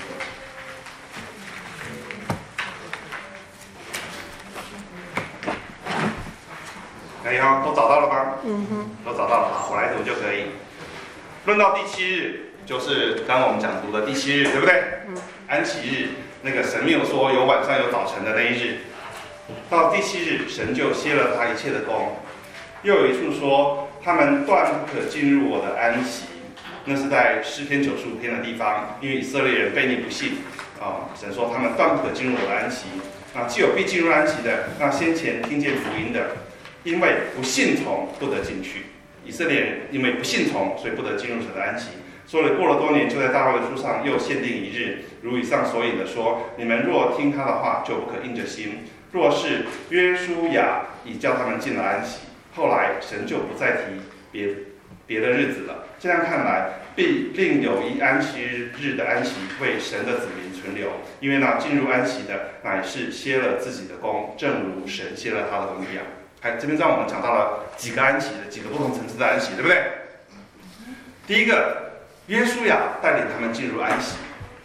可以哈，都找到了吗？都找到了，好，我来读就可以。论到第7日，就是刚刚我们讲读的第7日，对不对？安息日，那个神没有说有晚上有早晨的那一日。到第7日，神就歇了他一切的工。 又有一处说他们断不可进入我的安息，那是在诗篇95篇的地方，因为以色列人悖逆不信神说他们断不可进入我的安息。既有必进入安息的，那先前听见福音的，因为不信从不得进去。以色列人因为不信从，所以不得进入神的安息。所以过了多年，就在大卫的书上又限定一日，如以上所引的说：你们若听他的话，就不可硬着心。若是约书亚已叫他们进了安息，后来神就不再提别的日子了。这样看来，必另有一安息日的安息为神的子民存留，因为那进入安息的乃是歇了自己的功，正如神歇了他的功一样。这边让我们讲到了几个安息的几个不同层次的安息，对不对？第一个，约书亚带领他们进入安息，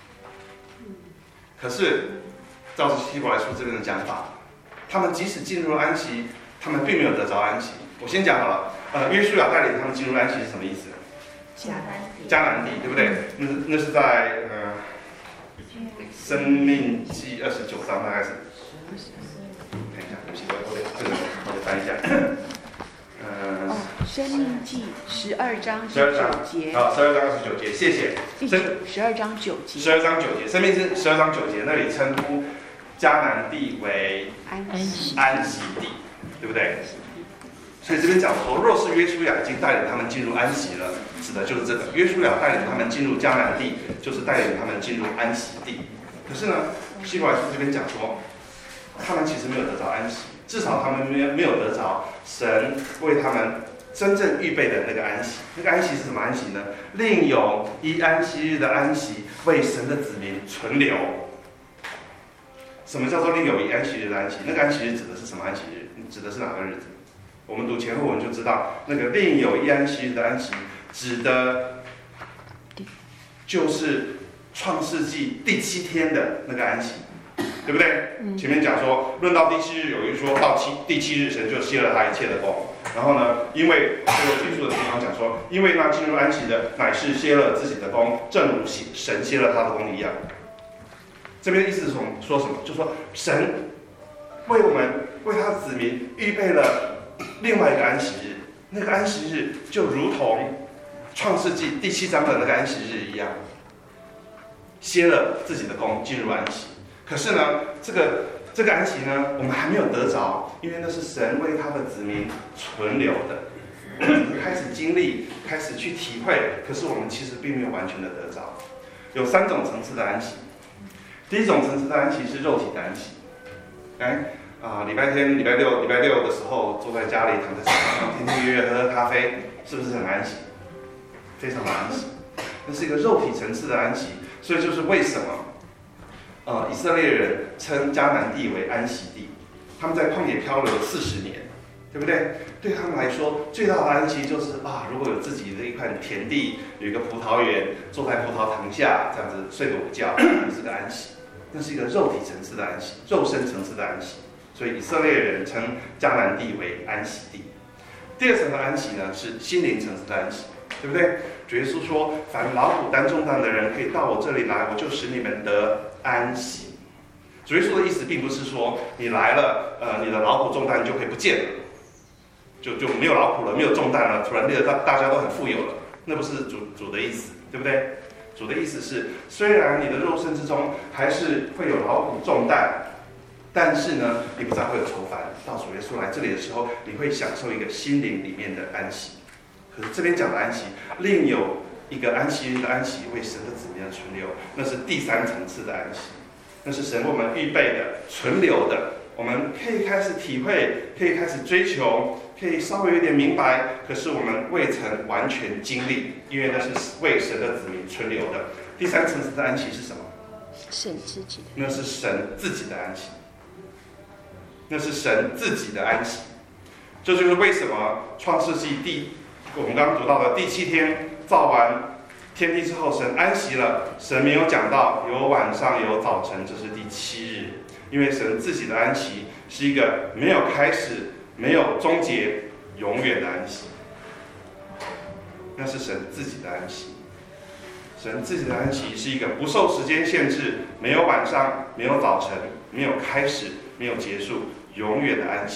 可是照着希伯来书这边的讲法，他们即使进入了安息，他们并没有得着安息。我先讲好了，约书亚带领他们进入安息是什么意思？迦南地，对不对？那是在申命记29章，大概是。看一下，对不起，我得翻一下。 申命记12章9节。 好，12章29节，谢谢。 12章9节。 12章9节，申命是12章9节，那里称呼迦南地为安息地，对不对？所以这边讲说，若是约书亚已经带领他们进入安息了，指的就是这个。约书亚带领他们进入迦南地，就是带领他们进入安息地。可是呢，希伯来书这边讲说，他们其实没有得着安息，至少他们没有得着神为他们真正预备的那个安息。那个安息是什么安息呢？另有一安息日的安息为神的子民存留。什么叫做另有一安息日的安息？那个安息日指的是什么安息日？指的是哪个日子？我们读前后文就知道，那个另有一安息日的安息，指的就是创世纪第7天的那个安息，对不对？前面讲说，论到第7日，有一说到第7日，神就歇了他一切的功。然后呢，因为最后结束的地方讲说，因为那进入安息的，乃是歇了自己的功，正如神歇了他的功一样。这边的意思是说什么？就说神为他的子民预备了另外一个安息日，那个安息日就如同创世纪第7章的那个安息日一样，歇了自己的功，进入安息。可是呢，这个安息呢，我们还没有得着，因为那是神为他的子民存留的。我们开始经历，开始去体会，可是我们其实并没有完全的得着。有3种层次的安息。第一种层次的安息是肉体的安息。礼拜天、礼拜六的时候，坐在家里躺在床上，听听音乐，喝喝咖啡，是不是很安息？非常的安息。那是一个肉体层次的安息。所以就是为什么以色列人称迦南地为安息地？他们在旷野漂流了40年，对不对？对他们来说，最大的安息就是如果有自己的一块田地，有一个葡萄园，坐在葡萄藤下，这样子睡个午觉，是个安息。那是一个肉体层次的安息，肉身层次的安息。所以以色列人称迦南地为安息地。第二层的安息呢，是心灵层次的安息，对不对？主耶稣说：“凡劳苦担重担的人，可以到我这里来，我就使你们得安息。”主耶稣的意思并不是说你来了，你的劳苦重担就可以不见了，就没有劳苦了，没有重担了，突然大家都很富有了，那不是主的意思，对不对？主的意思是，虽然你的肉身之中还是会有劳苦重担，但是呢，你不再会有愁烦。到主耶稣来这里的时候，你会享受一个心灵里面的安息。可是这边讲的安息，另有一个安息日的安息为神的子民的存留，那是第3层次的安息，那是神为我们预备的、存留的。我们可以开始体会，可以开始追求，可以稍微有点明白，可是我们未曾完全经历，因为那是为神的子民存留的。第3层次的安息是什么？ 神自己的， 那是神自己的安息，那是神自己的安息。这就是为什么创世纪我们刚刚读到的第7天造完天地之后，神安息了。神没有讲到有晚上有早晨，这是第7日，因为神自己的安息是一个没有开始、没有终结、永远的安息。那是神自己的安息。神自己的安息是一个不受时间限制，没有晚上，没有早晨，没有开始，没有结束，永远的安息。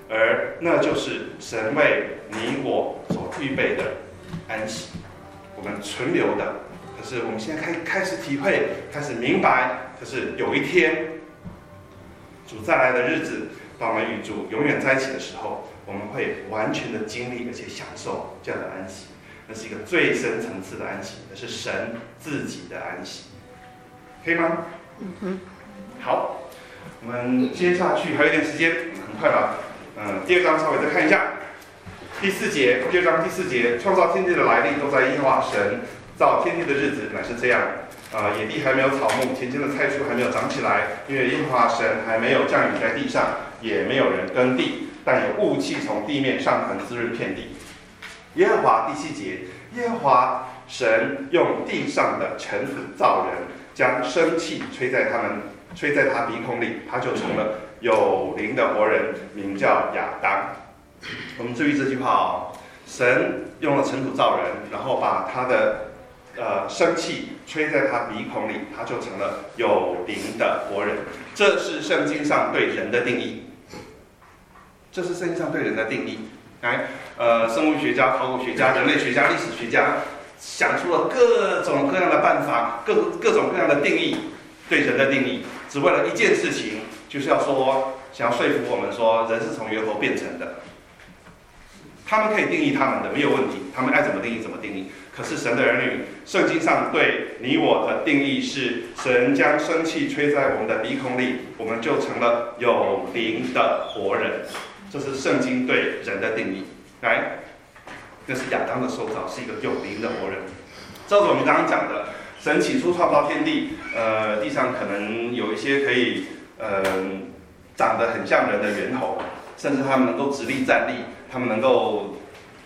而那就是神为你我所预备的安息，我们存留的。可是我们现在开始体会，开始明白，可是有一天主再来的日子，当我们与主永远在一起的时候，我们会完全的经历而且享受这样的安息。那是一个最深层次的安息，那是神自己的安息，可以吗？好，我们接下去还有一点时间，很快吧。第二章稍微再看一下，第二章第四节，创造天地的来历都在耶和华神造天地的日子乃是这样。野地还没有草木，田间的菜蔬还没有长起来，因为耶和华神还没有降雨在地上，也没有人耕地，但有雾气从地面上腾，滋润遍地。耶和华第7节，耶和华神用地上的尘土造人，将生气吹在他鼻孔里，他就成了有灵的活人，名叫亚当。我们注意这句话哦，神用了尘土造人，然后把他的生气吹在他鼻孔里，他就成了有灵的活人。这是圣经上对人的定义。生物学家、考古学家、人类学家、历史学家想出了各种各样的办法，各种各样的定义，对人的定义，只为了一件事情，就是想要说服我们说人是从猿猴变成的。他们可以定义他们的，没有问题，他们爱怎么定义怎么定义。可是神的儿女，圣经上对你我的定义是：神将生气吹在我们的鼻孔里，我们就成了有灵的活人。这是圣经对人的定义。来，那是亚当的受造，是一个有灵的活人。照着我们刚刚讲的，神起初创造天地，地上可能有一些可以长得很像人的猿猴，甚至他们能够直立站立，他们能够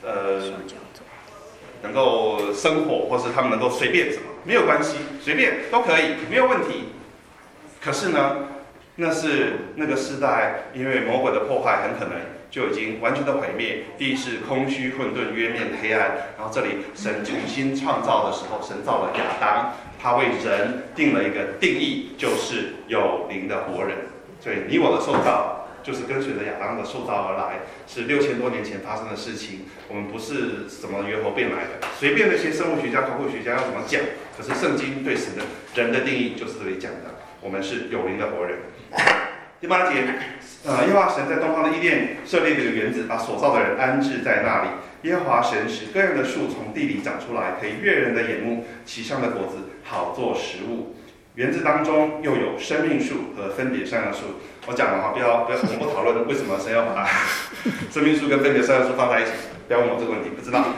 生活，或是他们能够随便什么，没有关系，随便都可以，没有问题。可是呢，那是那个时代，因为魔鬼的破坏，很可能就已经完全的毁灭，地是空虚混沌，渊面黑暗。然后这里神重新创造的时候，神造了亚当，他为人定了一个定义，就是有灵的活人。所以你我的受造，就是跟随着亚当的受造而来，是6000多年前发生的事情。我们不是什么猿猴变来的，随便那些生物学家、考古学家要怎么讲，可是圣经对神的人的定义就是这里讲的，我们是有灵的活人。第8节，耶和华神在东方的伊甸设立了一个园子，把所造的人安置在那里。耶和华神使各样的树从地里长出来，可以悦人的眼目，其上的果子好做食物。园子当中又有生命树和分别善恶树。我讲了哈，不要，我们不讨论为什么神要把生命树跟分别善恶树放在一起，不要问我这个问题，不知道。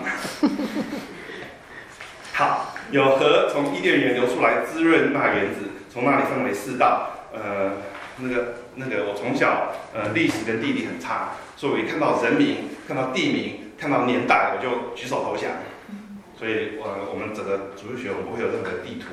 好，有河从伊甸园流出来，滋润那园子，从那里分为4道。那个，我从小历史跟地理很差，所以我一看到人名、看到地名、看到年代，我就举手投降。所以我们整个主日学我们不会有任何的地图，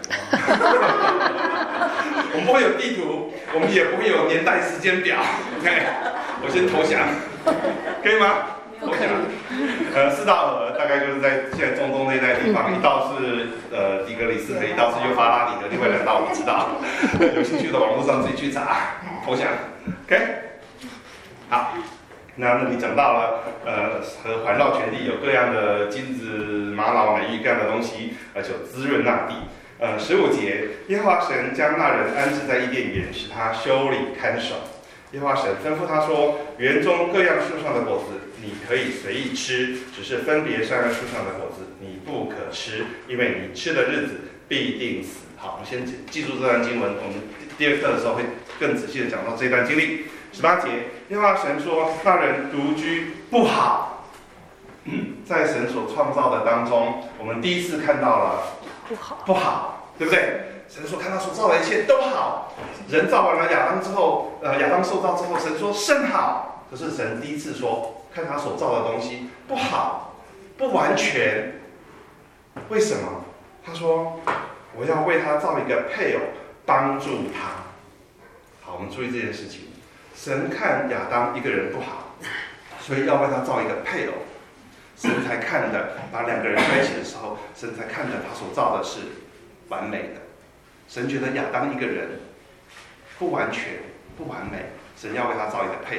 我们不会有地图，我们也不会有年代时间表。OK， 我先投降，可以吗？投降。4道河大概就是在现在中东那一带地方，一道是底格里斯河，一道是幼发拉底河，另外2道我不知道，有兴趣的网络上自己去查。投降 ，OK， 好，那你讲到了，和环绕全地有各样的金子、玛瑙、美玉各样的东西，而且滋润那地。15节，耶和华神将那人安置在伊甸园，使他修理看守。耶和华神吩咐他说：园中各样树上的果子，你可以随意吃，只是分别善恶树上的果子，你不可吃，因为你吃的日子必定死。好，我们先记住这段经文，我们第2课的时候会更仔细的讲到这段经历。18节，耶和华神说：那人独居不好。在神所创造的当中，我们第一次看到了不好，对不对？神说看他所造的一切都好。人造完了亚当之后，亚当受造之后，神说甚好。可是神第一次说，看他所造的东西不好，不完全。为什么？他说：我要为他造一个配偶，帮助他。好，我们注意这件事情。神看亚当一个人不好，所以要为他造一个配偶。神才看的，把2个人在一起的时候，神才看的他所造的是完美的。神觉得亚当一个人不完全、不完美，神要为他造一个配偶。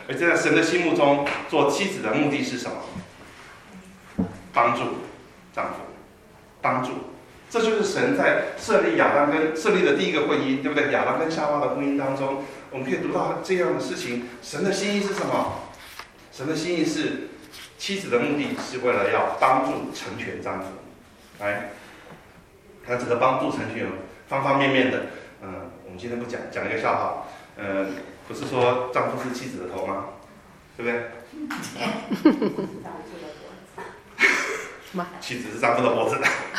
而在神的心目中，做妻子的目的是什么？帮助丈夫，帮助。这就是神在设立的第一个婚姻，对不对？亚当跟夏娃的婚姻当中，我们可以读到这样的事情。神的心意是什么？神的心意是，妻子的目的是为了要帮助成全丈夫。来，看这个帮助成全方方面面的。我们今天不讲一个笑话。不是说丈夫是妻子的头吗？对不对？妻子是丈夫的脖子。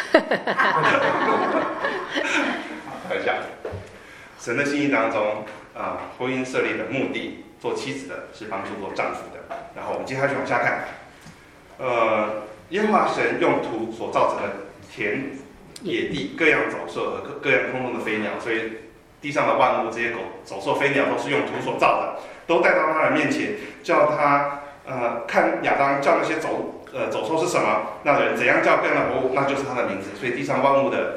开玩笑。神的心意当中，婚姻设立的目的，做妻子的是帮助做丈夫的。然后我们接下去往下看。耶和华神用土所造成的田野地各样走兽和各样空中的飞鸟，所以地上的万物，这些走兽飞鸟都是用土所造的，都带到他的面前，叫他看亚当叫那些走兽是什么，那人怎样叫各样的活物，那就是他的名字。所以地上万物的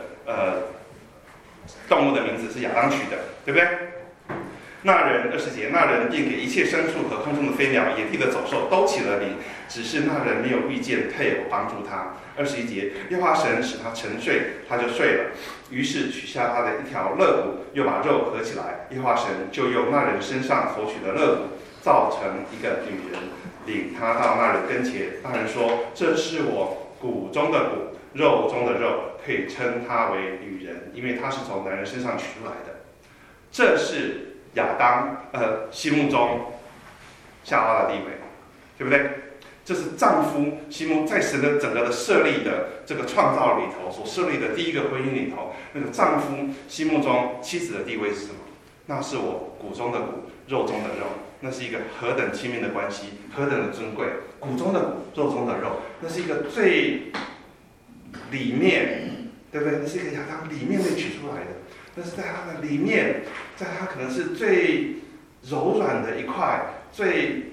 动物的名字是亚当取的，对不对？那人20节，那人便给一切牲畜和空中的飞鸟、野地的走兽都起了名，只是那人没有遇见配偶帮助他。21节，耶和华神使他沉睡，他就睡了。于是取下他的一条肋骨，又把肉合起来。耶和华神就用那人身上所取的肋骨，造成一个女人，领他到那人跟前。那人说：“这是我骨中的骨，肉中的肉，可以称她为女人，因为她是从男人身上取出来的。”这是亚当心目中夏娃的地位，对不对？这是丈夫心目在神的整个的设立的这个创造里头所设立的第一个婚姻里头，那个丈夫心目中妻子的地位是什么？那是我骨中的骨，肉中的肉，那是一个何等亲密的关系，何等的尊贵。骨中的骨，肉中的肉，那是一个最里面，对不对？那是一个亚当里面被取出来的，那是在他的里面，在他可能是最柔软的一块，最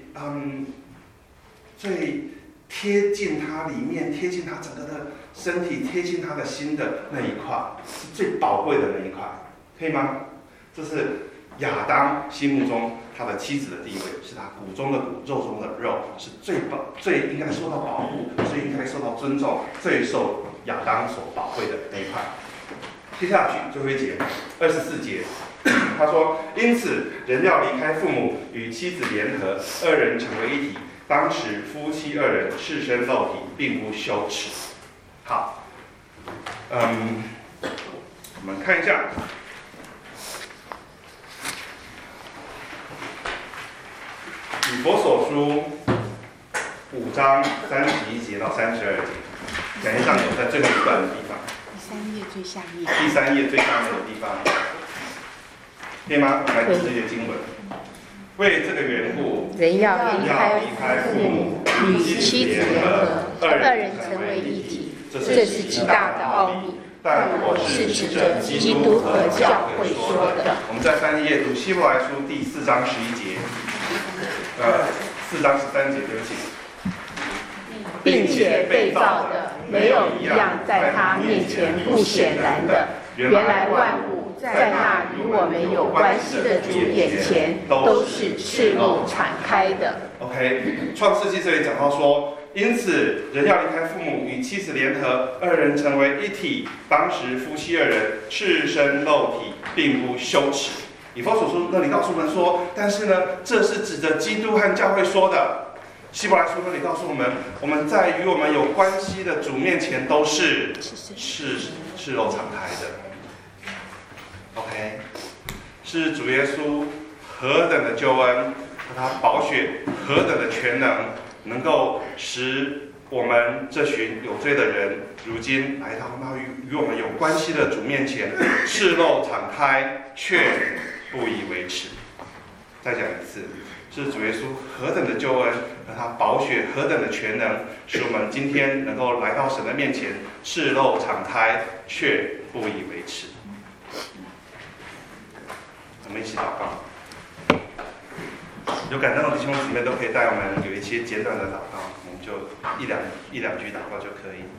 贴近他里面，贴近他整个的身体，贴近他的心的那一块，是最宝贵的那一块，可以吗？这是亚当心目中他的妻子的地位，是他骨中的骨，肉中的肉，是最应该受到保护，最应该受到尊重，最受亚当所宝贵的那一块。接下去最后一节，24节，他说：“因此人要离开父母，与妻子联合，二人成为一体。当时夫妻二人赤身露体，并不羞耻。”好，我们看一下。以弗所书5章31节到32节，讲义上有在最后一段的地方。 第3页最下面。 第3页最下面的地方，可以吗？来读这些经文。为这个缘故， 人要离开父母，与妻子联合，二人成为一体，这是极大的奥秘。但我是指着基督和教会说的。 我们再翻页读希伯来书第4章11节，4章13节，对不起。 并且被造的没有一样在他面前不显然的，原来万物在那与我们有关系的主眼前都是赤露敞开的。 OK， 创世纪这里讲到说，因此人要离开父母，与妻子联合，二人成为一体。当时夫妻二人赤身露体，并不羞耻。以弗所书那里告诉我们说，但是呢，这是指着基督和教会说的。希伯来书那里告诉我们，我们在与我们有关系的主面前都是赤露敞开的。OK， 是主耶稣何等的救恩和他宝血何等的全能，能够使我们这群有罪的人，如今来到那与我们有关系的主面前，赤露敞开，却不以为耻。再讲一次，是主耶稣何等的救恩和他宝血何等的全能，使我们今天能够来到神的面前，赤露敞开，却不以为耻。我们一起祷告。有感动的弟兄姊妹都可以带我们有一些简短的祷告，我们就一两句祷告就可以。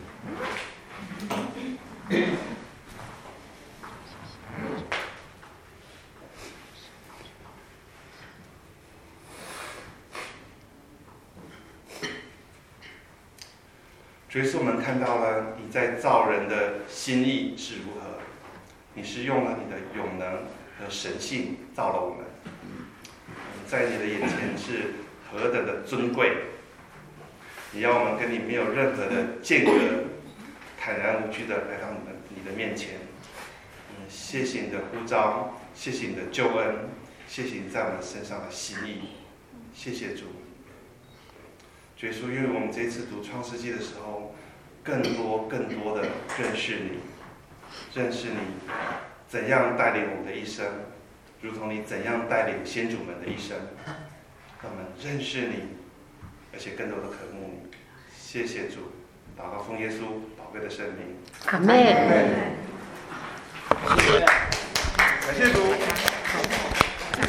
主耶稣，我们看到了你在造人的心意是如何，你是用了你的永能和神性造了我们，在你的眼前是何等的尊贵，你要我们跟你没有任何的间隔，坦然无惧的来到你的面前。谢谢你的呼召，谢谢你的救恩，谢谢你在我们身上的心意，谢谢主。主耶稣，因为我们这次读创世纪的时候，更多的认识你，认识你怎样带领我们的一生，如同你怎样带领先祖们的一生，让我们认识你，而且更多的渴慕你。谢谢主，祷告奉耶稣宝贵的圣名， 阿门。 感谢主。